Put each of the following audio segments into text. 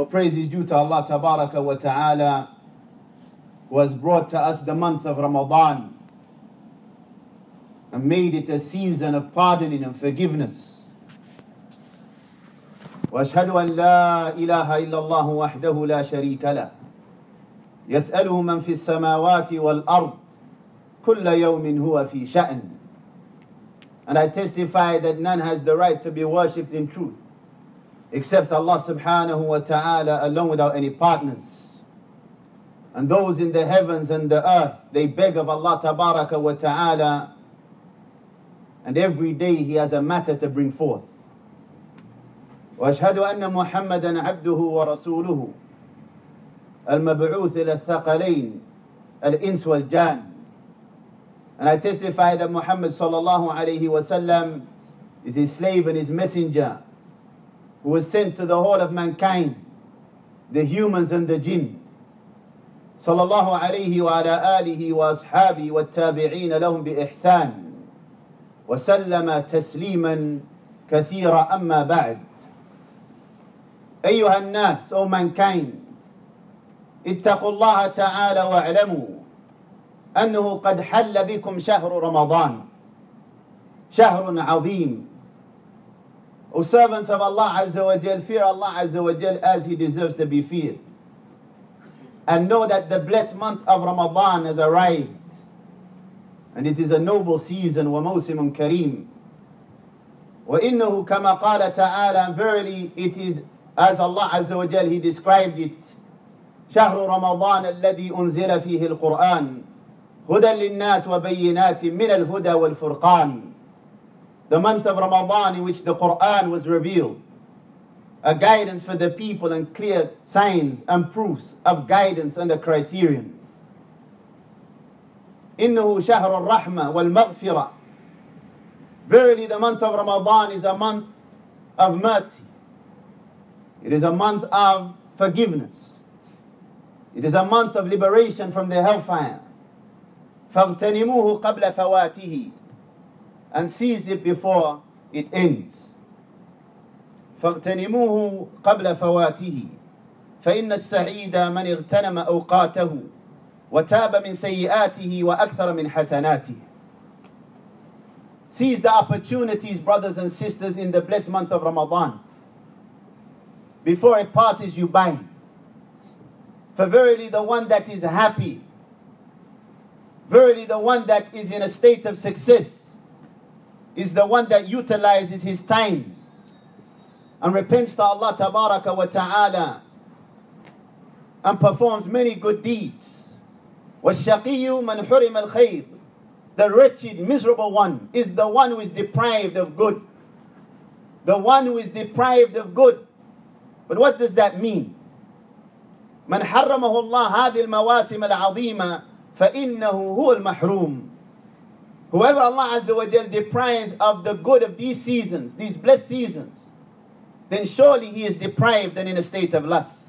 All praise is due to Allah Tabaraka wa Ta'ala, who has brought to us the month of Ramadan and made it a season of pardoning and forgiveness. وأشهد أن لا إله إلا الله وحده لا شريك له يسأله من في السماوات والأرض كل يوم هو في شأن. And I testify that none has the right to be worshipped in truth except Allah subhanahu wa ta'ala alone without any partners. And those in the heavens and the earth, they beg of Allah tabaraka wa ta'ala, and every day He has a matter to bring forth. وأشهد أن محمدا عبده ورسوله المبعوث إلى الثقلين الإنس والجان. And I testify that Muhammad sallallahu alayhi wa sallam is His slave and His messenger, who was sent to the whole of mankind, the humans and the jinn. Sallallahu alayhi wa ala alihi wa ashabi wa tabi'een lahum bi ihsan. Wa sallama tasliman kathira amma ba'd. أيها الناس, O mankind, اتقوا الله تعالى واعلموا أنه قد حل بكم شهر رمضان شهر عظيم. O servants of Allah Azza wa Jal, fear Allah Azza wa Jal as He deserves to be feared, and know that the blessed month of Ramadan has arrived, and it is a noble season. وَمَوْسِمٌ كَرِيمٌ. وَإِنَّهُ كَمَا قَالَ تَعَالَى, and verily it is as Allah Azza wa Jal He described it, شهر رمضان الذي أنزل فيه القرآن هدى للناس وبينات من الهدى والفرقان. The month of Ramadan in which the Quran was revealed, a guidance for the people and clear signs and proofs of guidance and a criterion. إنه شهر الرحمة والمغفرة. Verily the month of Ramadan is a month of mercy. It is a month of forgiveness. It is a month of liberation from the hellfire. فاغتنموه قبل فواته, and seize it before it ends. فاغتنموه قبل فواته فإن السعيد من اغتنم أوقاته وتاب من سيئاته وأكثر من حسناته. Seize the opportunities, brothers and sisters, in the blessed month of Ramadan before it passes you by. For verily the one that is happy, verily the one that is in a state of success, is the one that utilizes his time and repents to Allah Tabaraka wa Ta'ala and performs many good deeds. وَالشَّقِيُّ مَنْ حُرِمَ الْخَيْرِ. The wretched, miserable one is the one who is deprived of good. The one who is deprived of good. But what does that mean? من حرمه الله هذه المواسم العظيمة فإنه هو المحروم. Whoever Allah Azza wa Jal deprives of the good of these seasons, these blessed seasons, then surely he is deprived and in a state of loss.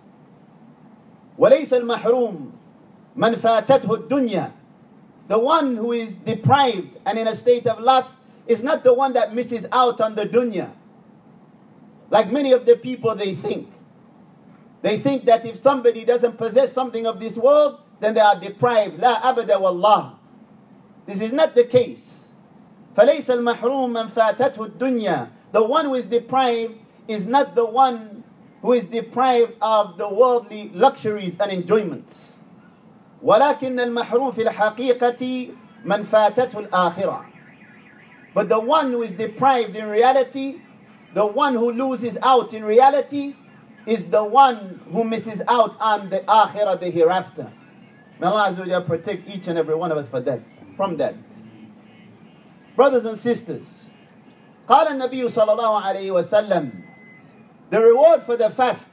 وليس المحروم من فاتته الدنيا. The one who is deprived and in a state of loss is not the one that misses out on the dunya. Like many of the people, they think that if somebody doesn't possess something of this world, then they are deprived. لا أبدا والله. This is not the case. فَلَيْسَ الْمَحْرُومُ مَنْ فَاتَتْهُ الدُّنْيَا. The one who is deprived is not the one who is deprived of the worldly luxuries and enjoyments. وَلَكِنَّ الْمَحْرُومُ فِي الْحَقِيقَةِ مَنْ فَاتَتْهُ الْآخِرَةِ. But the one who is deprived in reality, the one who loses out in reality, is the one who misses out on the akhirah, the hereafter. May Allah Azza wa Jalla protect each and every one of us from that. Brothers and sisters, قال النبي صلى الله عليه وسلم, the reward for the fast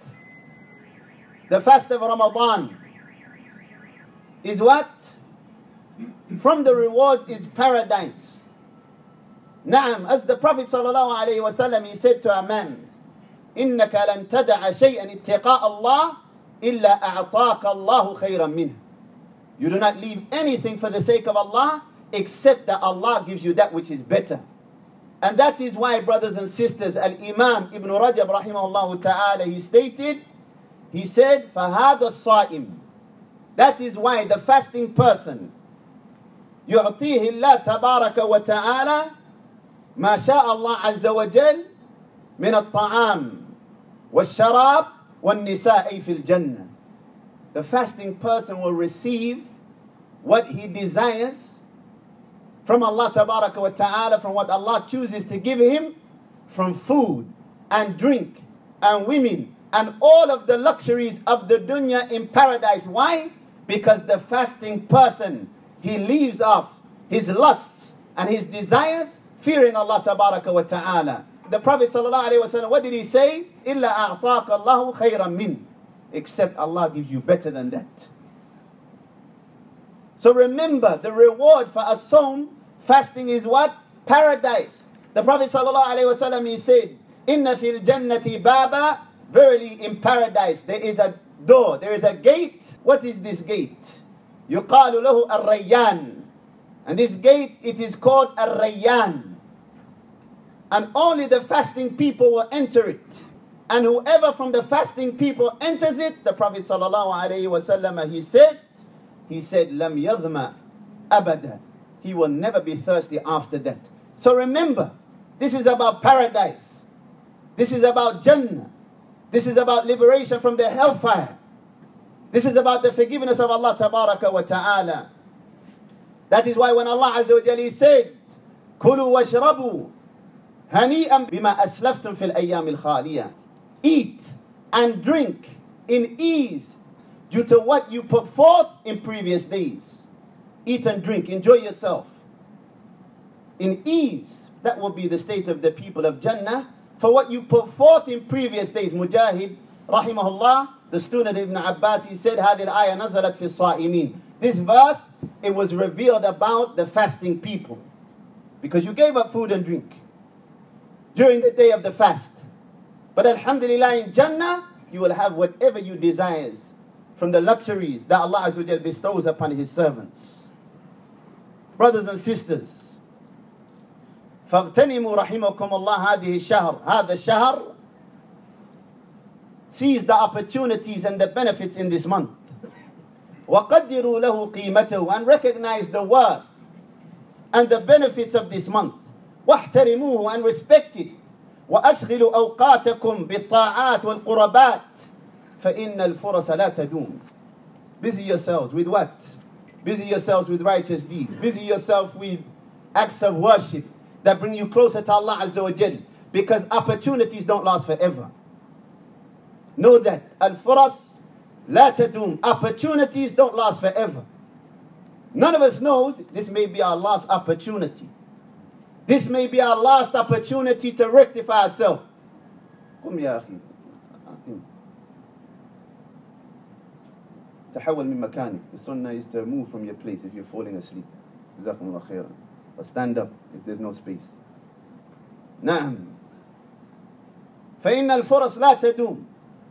of Ramadan is what? From the rewards is paradise. Naam, as the Prophet صلى الله عليه وسلم, he said to a man, إنك لن تدع شيئا اتقاء الله إلا أعطاك الله خيرا منه. You do not leave anything for the sake of Allah except that Allah gives you that which is better. And that is why, brothers and sisters, Al-Imam Ibn Rajab rahimahullah ta'ala, he stated, He said, فَهَذَا الصَّائِمُ. That is why the fasting person, يُعْطِيهِ اللَّهُ تَبَارَكَ وَتَعَالَى مَا شَاءَ اللَّهُ عَزَّ وَجَلَّ مِنَ الطَّعَامِ وَالشَّرَابِ وَالنِّسَاءِ فِي الْجَنَّةِ. The fasting person will receive what he desires from Allah Tabaraka wa Ta'ala, from what Allah chooses to give him, from food and drink and women and all of the luxuries of the dunya in paradise. Why? Because the fasting person, he leaves off his lusts and his desires, fearing Allah Tabaraka wa Ta'ala. The Prophet Sallallahu Alaihi Wasallam, what did he say? إِلَّا أَعْطَاكَ اللَّهُ خَيْرًا مِنْ. Except Allah gives you better than that. So remember, the reward for as-sawm, fasting, is what? Paradise. The Prophet Sallallahu Alaihi Wasallam, he said, إِنَّ فِي الْجَنَّةِ بَابًا. Verily in paradise there is a door, there is a gate. What is this gate? يُقَالُ لَهُ الرَّيَّانِ. And this gate, it is called Ar-Rayyan. And only the fasting people will enter it. And whoever from the fasting people enters it, the Prophet Sallallahu Alaihi Wasallam, he said, لَمْ يَظْمَ أَبَدًا. He will never be thirsty after that. So remember, this is about paradise. This is about Jannah. This is about liberation from the hellfire. This is about the forgiveness of Allah Tabaraka wa Ta'ala. That is why when Allah Azza wa Jalla said, كُلُوا وَاشْرَبُوا هَنِيئًا بِمَا أَسْلَفْتُمْ فِي الْأَيَّامِ الْخَالِيَةِ. Eat and drink in ease due to what you put forth in previous days. Eat and drink, enjoy yourself in ease. That will be the state of the people of Jannah, for what you put forth in previous days. Mujahid, rahimahullah, the student of Ibn Abbas, he said, هذه الآية نزلت في الصائمين. This verse, it was revealed about the fasting people. Because you gave up food and drink during the day of the fast. But alhamdulillah, in Jannah, you will have whatever you desires from the luxuries that Allah Azza wa Jal bestows upon His servants. Brothers and sisters, فاغتنموا رحمكم الله هذه الشهر. هذا الشهر, seize the opportunities and the benefits in this month. وقدروا له قيمته, and recognize the worth and the benefits of this month. واحترموه, and respect it. وأشغلوا أوقاتكم بالطاعات والقربات فإن الفرص لا تدوم. Busy yourselves with what? Busy yourselves with righteous deeds. Busy yourself with acts of worship that bring you closer to Allah Azza wa Jal, because opportunities don't last forever. Know that al-furas la tadum. Opportunities don't last forever. None of us knows this may be our last opportunity. This may be our last opportunity to rectify ourselves. قم يا أخي. تحول من مكانك. The sunnah is to move from your place if you're falling asleep. جزاكم الله خيرا. Or stand up if there's no space. نعم. فإن الفرص لا تدوم.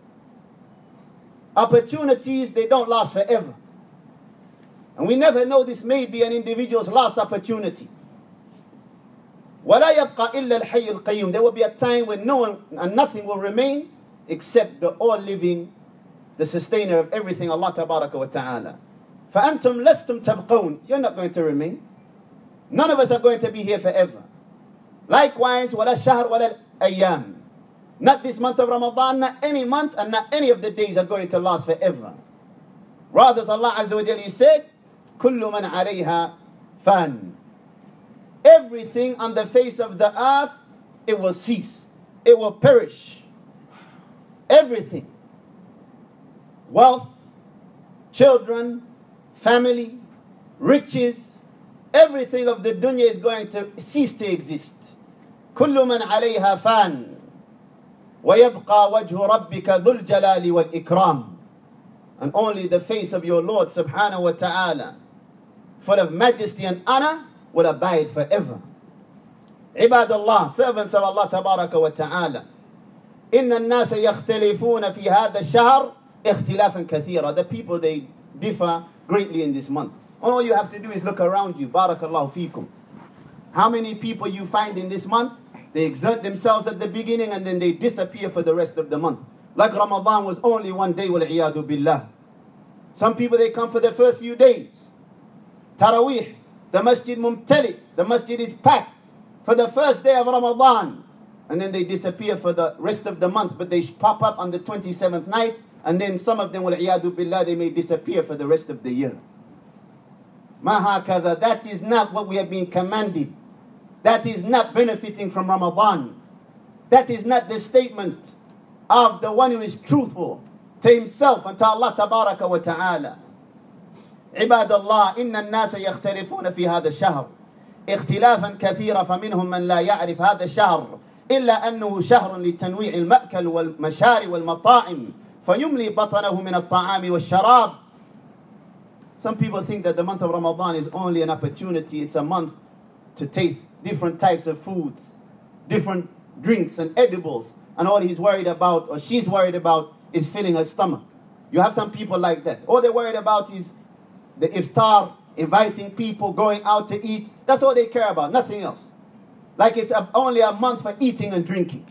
Opportunities, they don't last forever. And we never know, this may be an individual's last opportunity. ولا يبقى إلا الحي القيوم. There will be a time when no one and nothing will remain except the all-living, the sustainer of everything, Allah Tabaraka wa Ta'ala. فأنتم لستم تبقون. You're not going to remain. None of us are going to be here forever. Likewise, ولا الشهر ولا الأيام. Not this month of Ramadan, not any month, and not any of the days are going to last forever. Rather, Allah Azza wa Jalla said, كل من عليها فان. Everything on the face of the earth, it will cease. It will perish. Everything. Wealth, children, family, riches, everything of the dunya is going to cease to exist. كل من عليها فان ويبقى وجه ربك ذو الجلال والإكرام. And only the face of your Lord subhanahu wa ta'ala, full of majesty and honor, will abide forever. Ibadallah, servants of Allah tabaraka wa ta'ala. إن الناس يختلفون في هذا الشهر اختلافا كثيرا. The people, they differ greatly in this month. All you have to do is look around you. Barakallahu feekum. How many people you find in this month? They exert themselves at the beginning and then they disappear for the rest of the month. Like Ramadan was only one day, wal-iyadu billah. Some people, they come for the first few days. Taraweeh, the masjid mumtali, the masjid is packed for the first day of Ramadan. And then they disappear for the rest of the month, but they pop up on the 27th night, and then some of them, wal-iyadu billah, they may disappear for the rest of the year. Ma hakadha, that is not what we have been commanded. That is not benefiting from Ramadan. That is not the statement of the one who is truthful to himself and to Allah tabaraka wa ta'ala. عباد الله إن الناس يختلفون في هذا الشهر اختلافا كثيرا فمنهم من لا يعرف هذا الشهر إلا أنه شهر لتنويع المأكل والمشارب والمطاعم فيملي بطنه من الطعام والشراب. Some people think that the month of Ramadan is only an opportunity. It's a month to taste different types of foods, different drinks and edibles, and all he's worried about or she's worried about is filling her stomach. You have some people like that. All they're worried about is the iftar, inviting people, going out to eat. That's all they care about, nothing else. Like it's only a month for eating and drinking.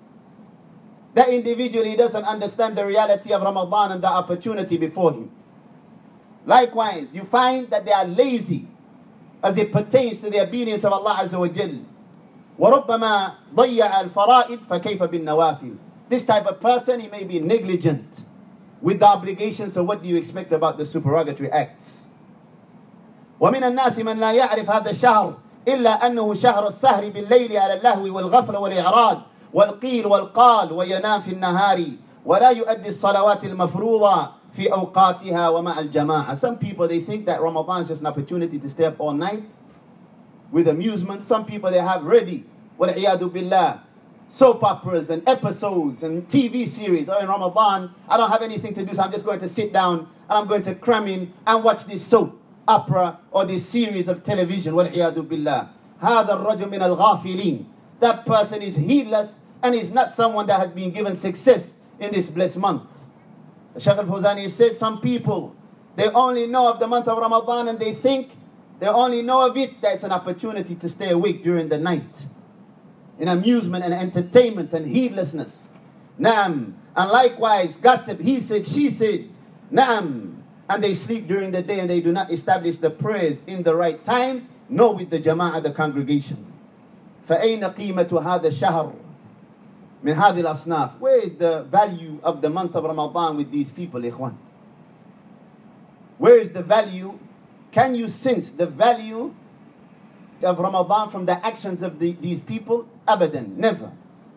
That individual, he doesn't understand the reality of Ramadan and the opportunity before him. Likewise, you find that they are lazy as it pertains to the obedience of Allah Azza wa Jal. وَرُبَّمَا ضَيَّعَ الْفَرَائِدْ فَكَيْفَ بِالنَّوَافِلِ. This type of person, he may be negligent with the obligations, so what do you expect about the supererogatory acts? وَمِنَ النَّاسِ مَنْ لَا يَعْرِفْ هَذَا الشَّهْرِ إِلَّا أَنَّهُ شَهْرُ السَّهْرِ بِاللَّيْلِ عَلَى اللَّهْوِ وَالْغَفْلِ وَالْإِعْرَاضِ وَالْقِيلِ وَالْقَالِ وَيَنَامْ فِي النَّهَارِ وَلَا يُؤَدِّي الصَّلَوَاتِ الْمَفْرُوضَةِ في أوقاتها ومع الجماعة. Some people, they think that Ramadan is just an opportunity to stay up all night with amusement. Some people, they have ready, وَالْعِيَادُ بِاللَّهِ, soap operas and episodes and TV series. Oh, in Ramadan, I don't have anything to do, so I'm just going to sit down and I'm going to cram in and watch this soap opera or this series of television. وَالْعِيَادُ بِاللَّهِ. هَذَا الرَّجُلُ مِنَ الْغَافِلِينَ. That person is heedless and is not someone that has been given success in this blessed month. Shaykh al-Fawzani said some people, they only know of the month of Ramadan and they think they only know of it that it's an opportunity to stay awake during the night in amusement and entertainment and heedlessness. Naam. And likewise, gossip, he said, she said, naam. And they sleep during the day and they do not establish the prayers in the right times, nor with the jama'ah, the congregation. فَأَيْنَ قِيمَةُ هَذَا الشَّهْرِ من هذه الأصناف. Where is the value of the month of Ramadan with these people, ikhwan? Where is the value? Can you sense the value of Ramadan from the actions of these people? Abadan, never.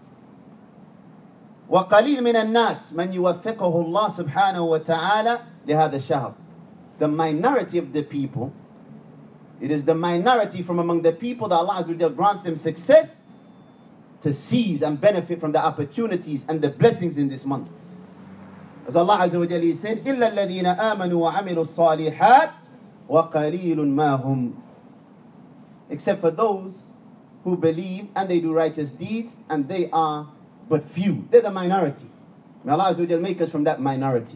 وَقَلِيلٌ مِنَ النَّاسِ مَنْ يُوَفِّقَهُ اللَّهُ سُبْحَانَهُ وَتَعَالَى لِهَذَا الشَّهْرِ. The minority of the people, it is the minority from among the people that Allah Azza wa Jalla grants them success to seize and benefit from the opportunities and the blessings in this month. As Allah Azza wa Jalla said, إِلَّا الَّذِينَ آمَنُوا وَعَمِلُوا الصَّالِحَاتِ وَقَلِيلٌ مَا هُمْ. Except for those who believe and they do righteous deeds, and they are but few. They're the minority. May Allah Azza wa Jalla make us from that minority.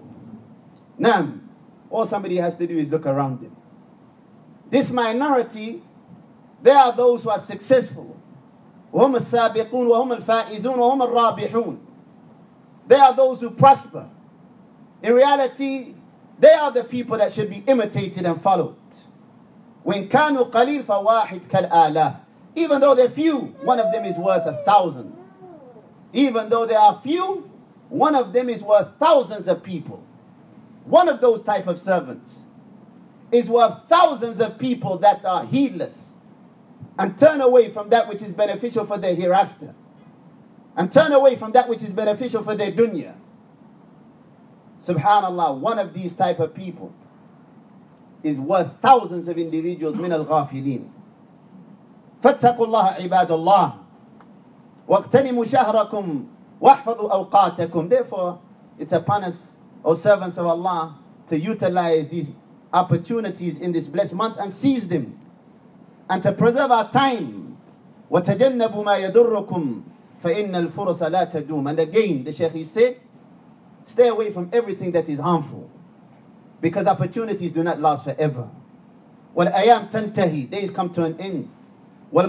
Now, all somebody has to do is look around them. This minority, they are those who are successful. وهم السابقون وهم الفائزون وهم الرابحون. They are those who prosper. In reality, they are the people that should be imitated and followed. وإن كانوا قليل فواحد كالآلاف. Even though they're few, one of them is worth 1,000. Even though they are few, one of them is worth thousands of people. One of those type of servants is worth thousands of people that are heedless and turn away from that which is beneficial for their hereafter, and turn away from that which is beneficial for their dunya. Subhanallah, one of these type of people is worth thousands of individuals. من الغافلين. فاتقوا الله عباد الله واغتنموا شهركم واحفظوا أوقاتكم. Therefore, it's upon us, O servants of Allah, to utilize these opportunities in this blessed month and seize them, and to preserve our time. وَتَجَنَّبُوا مَا يَضُرُّكُمْ فَإِنَّ الْفُرَصَ لَا تَدُومُ. And again, the Shaykh, he said, stay away from everything that is harmful, because opportunities do not last forever. وَالْأَيَامْ تَنْتَهِي. Days come to an end.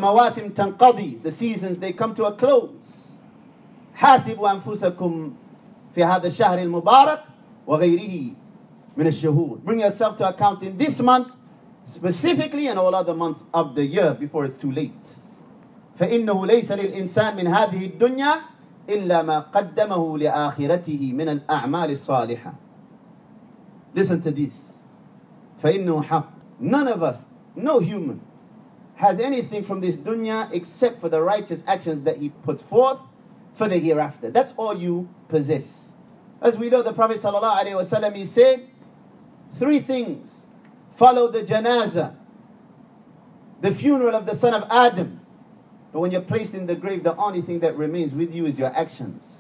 وَالْمَوَاسِمْ تَنْقَضِي. The seasons, they come to a close. حَاسِبُوا أَنفُسَكُمْ في هذا الشهر المبارك وغيره من الشهور. Bring yourself to account in this month specifically and all other months of the year before it's too late. فإنه ليس للإنسان من هذه الدنيا إلا ما قدمه لآخرته من الأعمال الصالحة. Listen to this. فإنه حق. None of us, no human, has anything from this dunya except for the righteous actions that he puts forth for the hereafter. That's all you possess. As we know, the Prophet ﷺ, he said, 3 things follow the janazah, the funeral of the son of Adam. But when you're placed in the grave, the only thing that remains with you is your actions.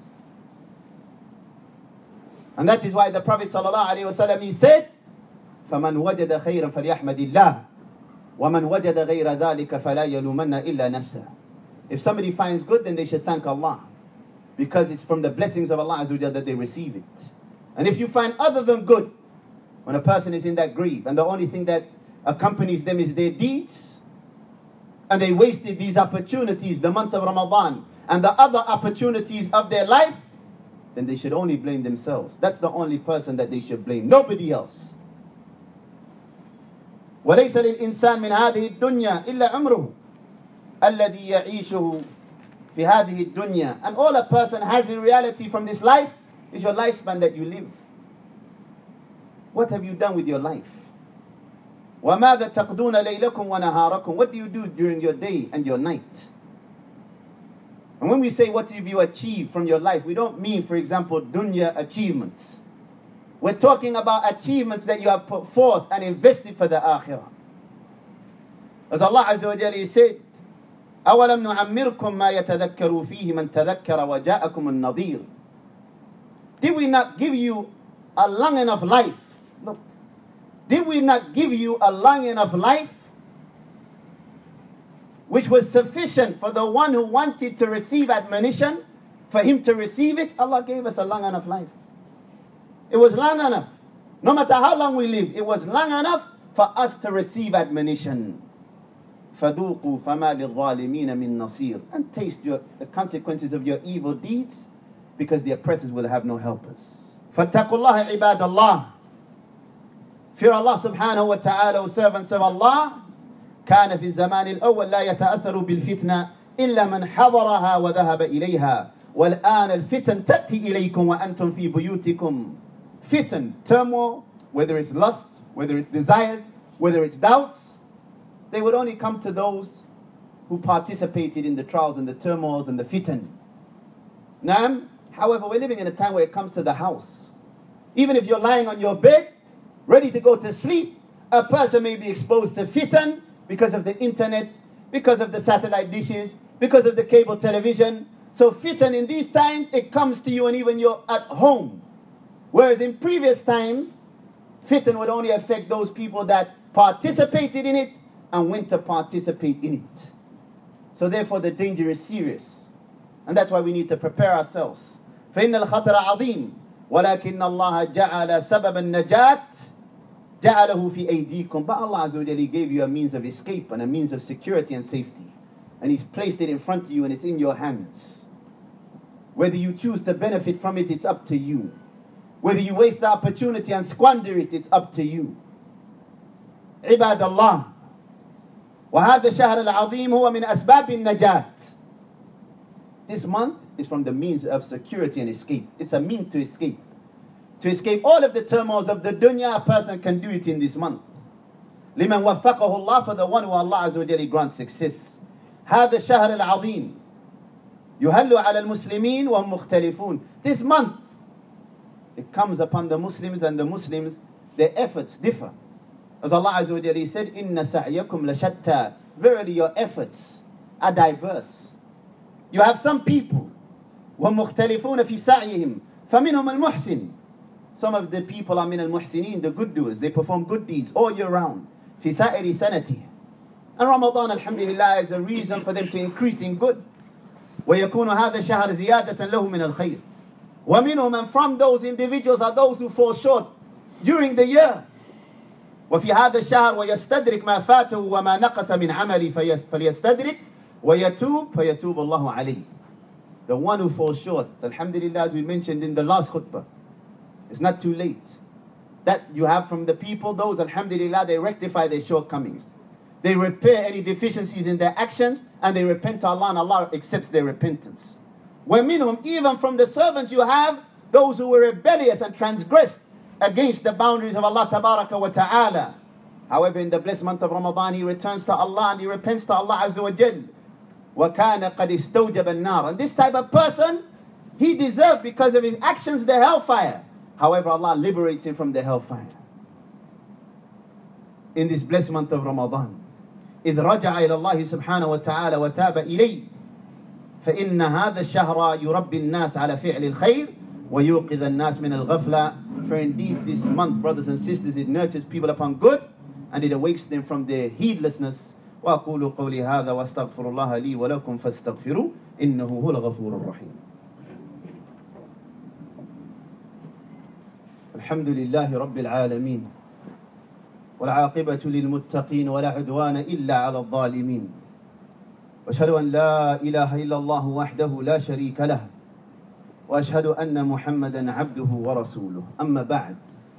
And that is why the Prophet ﷺ, he said, فَمَنْ وَجَدَ خَيْرًا فَلْيَحْمَدِ اللَّهِ وَمَنْ وَجَدَ غَيْرَ ذَلِكَ فَلَا يَلُومَنَّ إِلَّا نَفْسَهُ. If somebody finds good, then they should thank Allah, because it's from the blessings of Allah Azza wa Jalla that they receive it. And if you find other than good, when a person is in that grave and the only thing that accompanies them is their deeds, and they wasted these opportunities, the month of Ramadan and the other opportunities of their life, then they should only blame themselves. That's the only person that they should blame, nobody else. وليس للإنسان من هذه الدنيا إلا عمره الذي يعيشه في هذه الدنيا. And all a person has in reality from this life is your lifespan that you live. What have you done with your life? وَمَاذَا تَقْضُونَ لَيْلَكُمْ وَنَهَارَكُمْ. What do you do during your day and your night? And when we say what have you achieved from your life, we don't mean, for example, dunya achievements. We're talking about achievements that you have put forth and invested for the akhirah. As Allah Azza wa Jalla said, أَوَلَمْ نُعَمِّرْكُمْ مَا يَتَذَكَّرُوا فِيهِ مَنْ تَذَكَّرَ وَجَاءَكُمُ النَّظِيرُ. Did we not give you a long enough life? Look, did we not give you a long enough life which was sufficient for the one who wanted to receive admonition, for him to receive it? Allah gave us a long enough life. It was long enough. No matter how long we live, it was long enough for us to receive admonition. فَذُوقُوا فَمَا لِلظَّالِمِينَ مِن نَصِيرٍ. And taste the consequences of your evil deeds, because the oppressors will have no helpers. فَاتَّقُوا اللَّهَ عِبَادَ اللَّهِ. Fear Allah subhanahu wa ta'ala, O servants of Allah. كان في الزمان الأول لا يتأثر بالفتنة إلا من حضرها وذهب إليها والآن الفتن تأتي إليكم وأنتم في بيوتكم. Fitan, turmoil, whether it's lusts, whether it's desires, whether it's doubts, they would only come to those who participated in the trials and the turmoils and the fitan. However, we're living in a time where it comes to the house. Even if you're lying on your bed, ready to go to sleep, a person may be exposed to fitan because of the internet, because of the satellite dishes, because of the cable television. So fitan in these times, it comes to you and even you're at home. Whereas in previous times, fitan would only affect those people that participated in it and went to participate in it. So therefore the danger is serious. And that's why we need to prepare ourselves. فَإِنَّ الْخَطَرَ عَظِيمٌ وَلَكِنَّ اللَّهَ جَعَلَ سَبَبَ النَّجَاةِ جَعَلَهُ فِي أَيْدِيكُمْ. But Allah Azza wa Jalla gave you a means of escape and a means of security and safety. And He's placed it in front of you and it's in your hands. Whether you choose to benefit from it, it's up to you. Whether you waste the opportunity and squander it, it's up to you. عباد الله. وهذا الشهر العظيم هو من أسباب النجاة. This month is from the means of security and escape. It's a means to escape. To escape all of the turmoils of the dunya, a person can do it in this month. لمن وفقه الله, for the one who Allah Azza wa Jalla grants success. هذا الشهر العظيم يهل على المسلمين وهم مختلفون. This month, it comes upon the Muslims, and the Muslims, their efforts differ. As Allah Azza wa Jalla said, إِنَّ سَعْيَكُمْ لَشَتَّى. Verily your efforts are diverse. You have some people وَمُخْتَلِفُونَ فِي سَعْيِهِمْ فَمِنْهُمَ الْمُحْسِنِ. Some of the people are min al-muhsinin, the good doers. They perform good deeds all year round. فِي سَائِرِ سَنَتِهِ. And Ramadan, alhamdulillah, is a reason for them to increase in good. وَيَكُونُ هَذَا الشَّهْرِ زِيَادَةً لَهُ مِنَ الْخَيْرِ. وَمِنْهُمْ, and from those individuals are those who fall short during the year. وفي هذا الشهر ويستدرك ما فاته وما نقص من عملي فليستدرك ويتوب فيتوب الله عليه. The one who falls short, alhamdulillah, as we mentioned in the last khutbah, it's not too late. That you have from the people, those, alhamdulillah, they rectify their shortcomings. They repair any deficiencies in their actions, and they repent to Allah, and Allah accepts their repentance. وَمِنْهُمْ, even from the servants you have, those who were rebellious and transgressed against the boundaries of Allah Tabaraka wa Ta'ala. However, in the blessed month of Ramadan, he returns to Allah and he repents to Allah Azza wa Jal. وَكَانَ قَدْ اسْتَوْجَبَ النَّارِ. And this type of person, he deserved, because of his actions, the hellfire. However, Allah liberates him from the hellfire in this blessed month of Ramadan. إذ رجع إلى الله سبحانه وتعالى وتاب إليه فإن هذا الشهر يربي الناس على فعل الخير ويوقظ الناس من الغفلة. For indeed this month, brothers and sisters, it nurtures people upon good and it awakes them from their heedlessness. وأقول قولي هذا وأستغفر الله لي ولكم فاستغفروا إنه هو الغفور الرحيم. الحمد لله رب العالمين والعاقبة للمتقين ولا عدوان إلا على الظالمين وأشهد أن لا إله إلا الله وحده لا شريك له وأشهد أن محمدا عبده ورسوله أما بعد.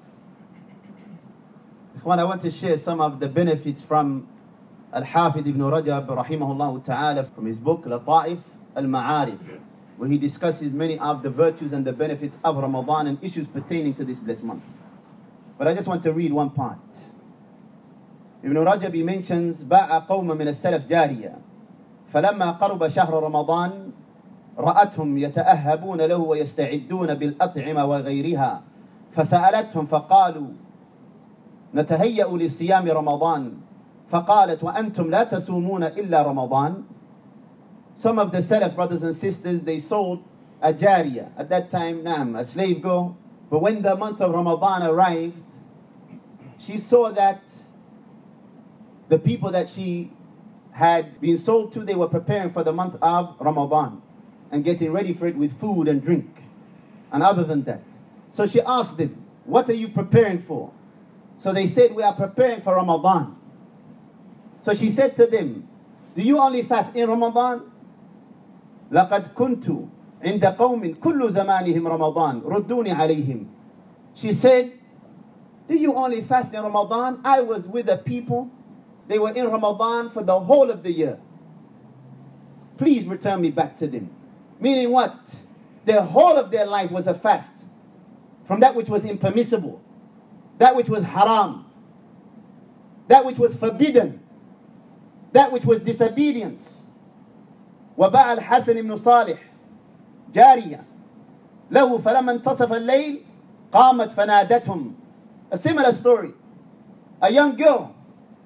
I want to share some of the benefits from Al-Hafidh ibn Rajab rahimahullah ta'ala from his book Lata'if al-Ma'arif, where he discusses many of the virtues and the benefits of Ramadan and issues pertaining to this blessed month. But I just want to read one part. Ibn Rajab mentions باع قوم من السلف جارية فلما قرب شهر رمضان رأتهم يتأهبون له ويستعدون بالأطعمة وغيرها فسألتهم فقالوا نتهيأ لصيام رمضان فقالت وأنتم لا تصومون إلا رمضان. Some of the Salaf brothers and sisters, they sold a jariyah. At that time, a slave girl. But when the month of Ramadan arrived, she saw that the people that she had been sold to, they were preparing for the month of Ramadan and getting ready for it with food and drink and other than that. So she asked them, what are you preparing for? So they said, we are preparing for Ramadan. So she said to them, do you only fast in Ramadan? لَقَدْ كُنْتُ عِنْدَ قَوْمٍ كُلُّ زَمَانِهِمْ رَمَضَانٍ رُدُّونِ عَلَيْهِمْ. She said, do you only fast in Ramadan? I was with the people. They were in Ramadan for the whole of the year. Please return me back to them. Meaning what? The whole of their life was a fast from that which was impermissible, that which was haram, that which was forbidden, that which was disobedience. وباع الحسن بن صالح جارية له فلما انتصف الليل قامت فنادتهم. A similar story. A young girl,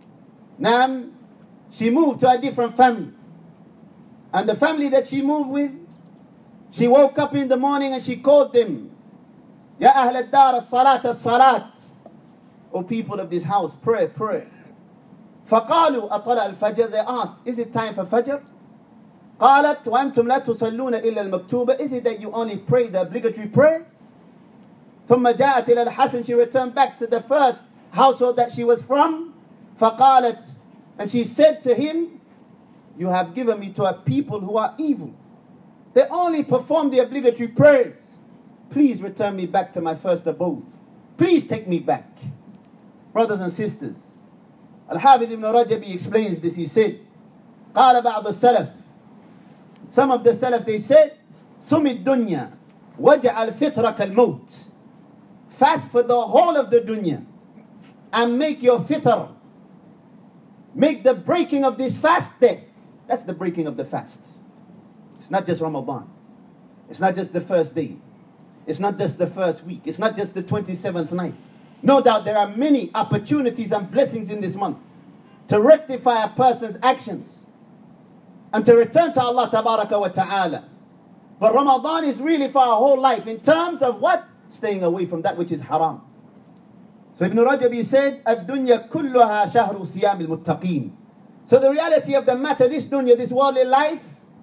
she moved to a different family. And the family that she moved with, she woke up in the morning and she called them, يا أهل الدار الصلاة الصلاة. O people of this house, pray, pray. فقالوا أطلع الفجر. They asked, is it time for Fajr? قالت وأنتم لا تصلون إلا المكتوبة. Is it that you only pray the obligatory prayers? ثم جاءت إلى الحسن. She returned back to the first household that she was from. فقالت, and she said to him, you have given me to a people who are evil. They only perform the obligatory prayers. Please return me back to my first abode. Please take me back. Brothers and sisters, Al-Hafidh ibn Rajab explains this. He said, قال بعض السلف. Some of the Salaf, they said, سُمِ الدُّنْيَا وَجَعَلْ فِطْرَكَ الْمَوْتِ. Fast for the whole of the dunya and make your fitr. Make the breaking of this fast death. That's the breaking of the fast. It's not just Ramadan. It's not just the first day. It's not just the first week. It's not just the 27th night. No doubt there are many opportunities and blessings in this month to rectify a person's actions and to return to Allah Tabaraka wa Ta'ala. But Ramadan is really for our whole life in terms of what? Staying away from that which is haram. So Ibn Rajab said, الدنيا كلها شهر صيام المتقين. So the reality of the matter, this dunya, this worldly life,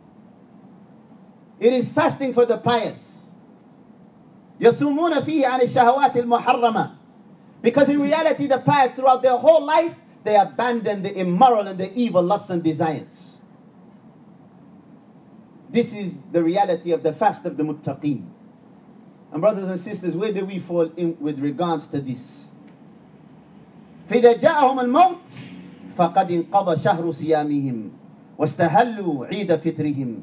it is fasting for the pious. يصومون فيه عن الشهوات المحرمة. Because in reality, the pious throughout their whole life, they abandon the immoral and the evil lusts and desires. This is the reality of the fast of the muttaqeen. And brothers and sisters, where do we fall in with regards to this? فإذا جاءهم الموت فقد انقضى شهر صيامهم واستهلوا عيد فطرهم.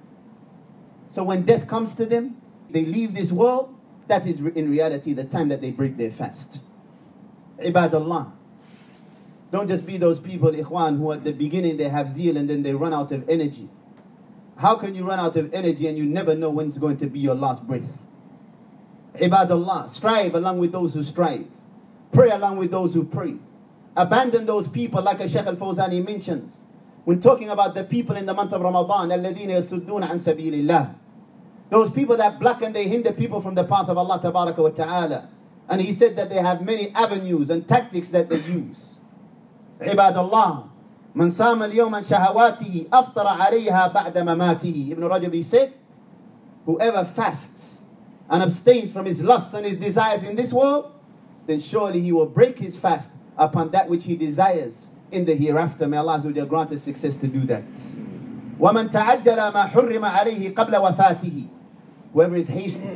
So when death comes to them, they leave this world, that is in reality the time that they break their fast. Ibadallah. Don't just be those people, ikhwan, who at the beginning they have zeal and then they run out of energy. How can you run out of energy and you never know when it's going to be your last breath? Ibadallah. Strive along with those who strive. Pray along with those who pray. Abandon those people like Shaykh al-Fawzani mentions when talking about the people in the month of Ramadan, الَّذِينَ يَصُدُّونَ عَنْ سَبِيلِ اللَّهِ. Those people that block and they hinder people from the path of Allah Tabaraka wa Ta'ala. And he said that they have many avenues and tactics that they use. Ibadallah. Man sama al-yawm an shahawatihi aftara alayha ba'da mamatihi. Ibn Rajab, he said, whoever fasts and abstains from his lusts and his desires in this world, then surely he will break his fast upon that which he desires in the hereafter. May Allah grant us success to do that. وَمَنْ تَعَجَّلَ مَا حُرِّمَ عَلَيْهِ قَبْلَ وَفَاتِهِ. Whoever is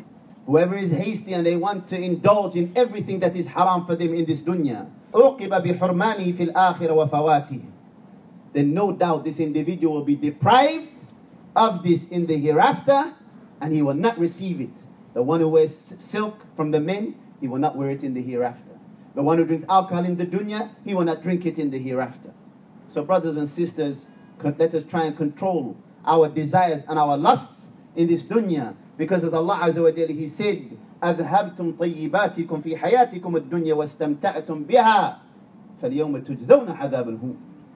hasty and they want to indulge in everything that is haram for them in this dunya, عُوقِبَ بِحُرْمَانِهِ فِي الْآخِرَ وَفَوَاتِهِ. Then no doubt this individual will be deprived of this in the hereafter and he will not receive it. The one who wears silk from the men, he will not wear it in the hereafter. The one who drinks alcohol in the dunya, he will not drink it in the hereafter. So brothers and sisters, let us try and control our desires and our lusts in this dunya. Because as Allah Azza wa Jalla, He said, أَذْهَبْتُمْ طَيِّبَاتِكُمْ فِي حَيَاتِكُمُ الدُّنْيَا وَاسْتَمْتَعْتُمْ بِهَا فَالْيَوْمَ تُجْزَوْنَ عَذَابَ الْهُونِ.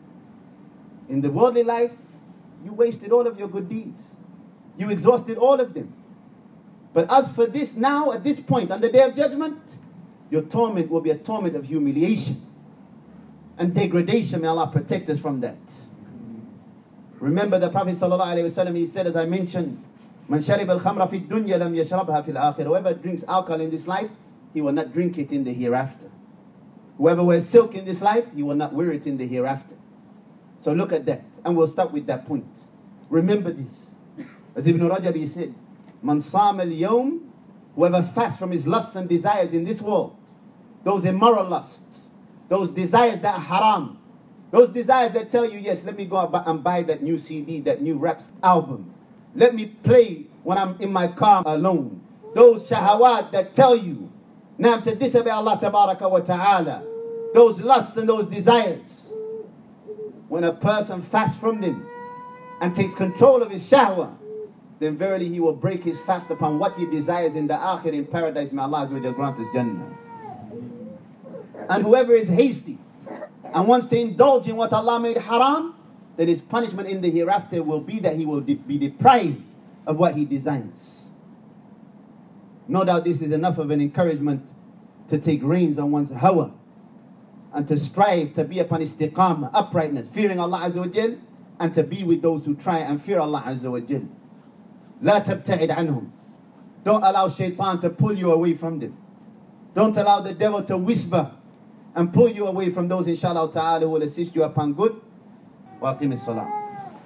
In the worldly life, you wasted all of your good deeds. You exhausted all of them. But as for this now, at this point, on the Day of Judgment, your torment will be a torment of humiliation and degradation. May Allah protect us from that. Remember the Prophet ﷺ, he said, as I mentioned, Man sharib al-khamra fi dunya lam yashrabha fil akhirah. Whoever drinks alcohol in this life, he will not drink it in the hereafter. Whoever wears silk in this life, he will not wear it in the hereafter. So look at that, and we'll start with that point. Remember this. As Ibn Rajab, he said, Man sama al-yawm, whoever fasts from his lusts and desires in this world, those immoral lusts, those desires that are haram, those desires that tell you, yes, let me go and buy that new CD, that new rap album. Let me play when I'm in my car alone. Those shahawat that tell you, now to disobey Allah Tabaraka wa Ta'ala. Those lusts and those desires. When a person fasts from them and takes control of his shahwa, then verily he will break his fast upon what he desires in the akhir, in paradise. May Allah grant us Jannah. And whoever is hasty and wants to indulge in what Allah made haram, then his punishment in the hereafter will be that he will be deprived of what he desires. No doubt this is enough of an encouragement to take reins on one's hawa and to strive to be upon istiqamah, uprightness, fearing Allah Azza wa Jal, and to be with those who try and fear Allah Azza wa Jal. لا تبتعد عنهم. Don't allow shaitan to pull you away from them. Don't allow the devil to whisper and pull you away from those, inshallah ta'ala, who will assist you upon good. وأقم الصلاة.